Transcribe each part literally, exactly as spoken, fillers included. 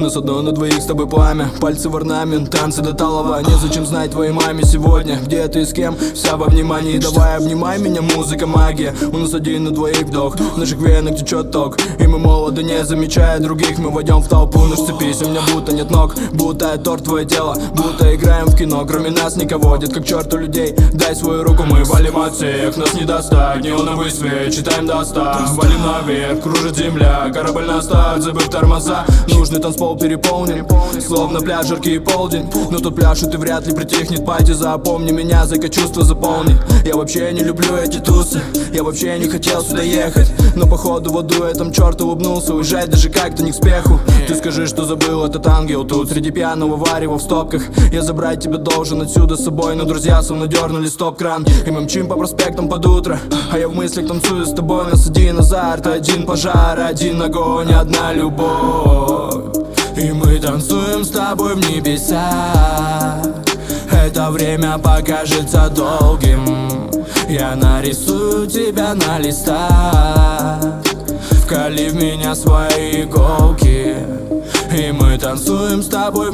нас одно на двоих с тобой пламя. Пальцы в орнамент, танцы до талого. Незачем знать твоей маме сегодня, где ты и с кем, вся во внимании. Давай обнимай меня, музыка, магия. У нас один на двоих вдох, в наших венах течет ток. И мы молоды, не замечая других. Мы войдем в толпу, ну сцепись. У меня будто нет ног, будто это торт твое тело. Будто играем в кино, кроме нас никого. Дед как черт у людей, дай свою руку. Мы валим от всех, нас не достать. Неоновый свет, читаем до ста. Валим наверх, кружит земля. Корабль на старт, забыв тормоза. Нужный танцпол переполнен, словно пляж, жаркий полдень. Но тут пляшут и вряд ли притихнет пати. Запомни меня, зайка, чувства заполни. Я вообще не люблю эти тусы, я вообще не хотел сюда ехать. Но походу в аду этом черт улыбнулся. Уезжать даже как-то не к спеху. Ты скажи, что забыл этот ангел тут среди пьяного варева в стопках. Я забрать тебя должен отсюда с собой, но друзья словно дернули стоп-кран. И мы мчим по проспектам под утро, а я в мыслях танцую с тобой. Нас один азарт, один пожар, один огонь, одна любовь. И мы танцуем с тобой в небеса. Это время покажется долгим. Я нарисую тебя на листах. Вкали в меня свои иголки. И мы танцуем с тобой в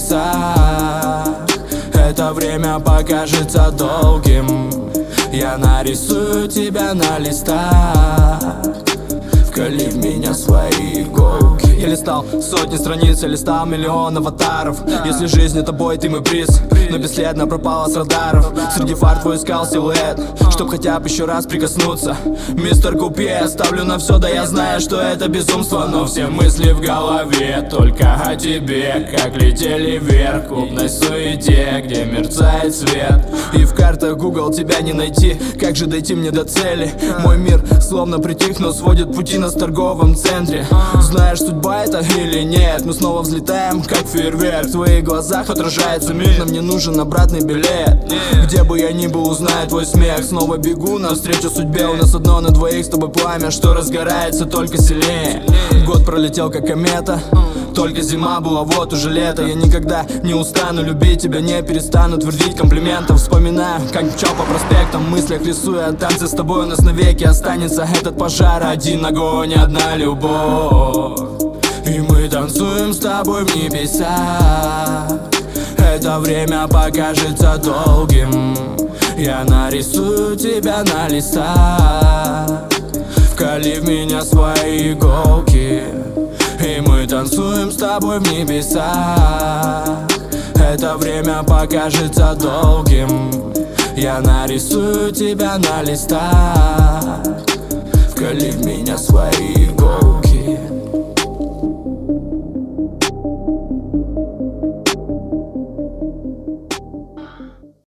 небеса. Это время покажется долгим. Я нарисую тебя на листах. Вкали в меня свои иголки. Я листал сотни страниц, я листал миллион аватаров. Если жизнь это бой, ты мой приз, но бесследно пропала с радаров. Среди фар твой искал силуэт, чтоб хотя бы еще раз прикоснуться. Мистер Купе, я ставлю на все, да я знаю, что это безумство. Но все мысли в голове только о тебе, как летели вверх в клубной суете, где мерцает свет. И в картах Google тебя не найти, как же дойти мне до цели? Мой мир словно притих, но сводит пути нас в торговом центре. Знаешь, судьба это или нет? Мы снова взлетаем, как фейерверк. В твоих глазах отражается мир, нам не нужен обратный билет. Где бы я ни был, узнаю твой смех. Снова бегу навстречу судьбе. У нас одно на двоих с тобой пламя, что разгорается только сильнее. Год пролетел как комета, только зима была, вот уже лето. Я никогда не устану любить тебя, не перестану твердить комплиментов. Вспоминаю, как мчал по проспектам, в мыслях рисуя танцы с тобой. У нас навеки останется этот пожар, один огонь, одна любовь. И мы танцуем с тобой в небеса. Это время покажется долгим. Я нарисую тебя на листах. Вкали в меня свои иголки. И мы танцуем с тобой в небеса. Это время покажется долгим. Я нарисую тебя на листах. Вкали в меня свои